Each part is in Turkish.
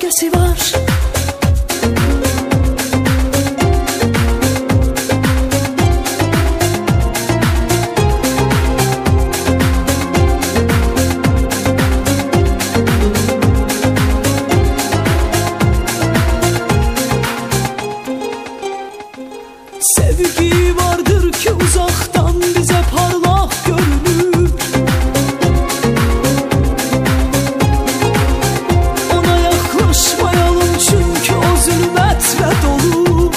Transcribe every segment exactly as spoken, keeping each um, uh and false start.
gölgesi var. Sevgi vardır ki uzaktan bize parlak görünür. Ona yaklaşmayalım çünkü o zulmetle dolu.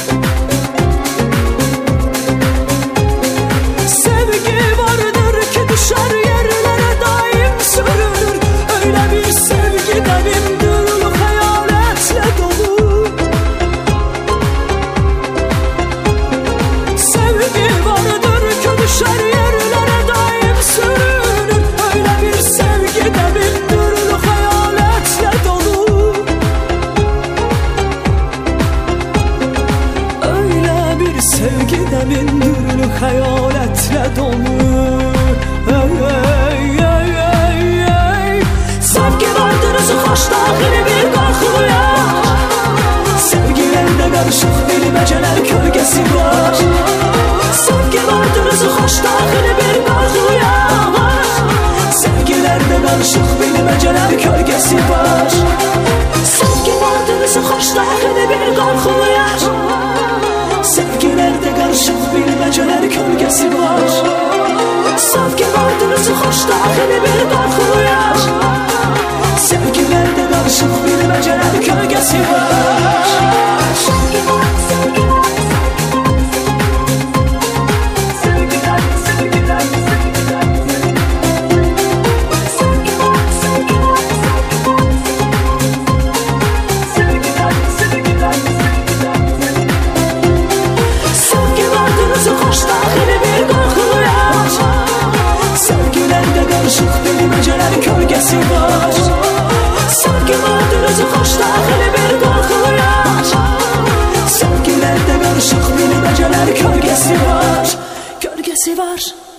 Sevgi vardır ki düşer yerlere daim sürünür. Öyle bir sevgi denimdir hayaletle dolu. Sevgi vardır ki düşer yerlere daim sürünür. Öyle bir sevgi denimdir hayaletle dolu. Öyle bir sevgi demindir hayaletle dolu. Ey, ey, ey, ey. Sevgi vardır özü hoş dahili bir korkuya. Sevgilerde karışık bilmeceler kölgesi var. Sevgi vardır özü hoş dahili bir korkuya. Sevgilerde karışık bilmeceler kölgesi var. Sevgi vardır özü hoş dahili bir korkuya. Sevgilerde karışık bilmeceler kölgesi var. Sevgi vardır özü hoş dahili bir korkuya. Sevgilerde karışık bilmeceler kölgesi var. Sevgi var, sevgi var. Sevgiler, sevgiler, sevgiler. Sevgi var, sevgi var. Sevgiler, sevgiler, sevgiler. Sevgi vardır özü hoş dahili bir korkuya. Sevgilerde karışık bilmeceler kölgesi var. Sevgi vardır özü hoş dahili bir korkuya. Sevgilerde karışık bilmeceler kölgesi var. Kölgesi var.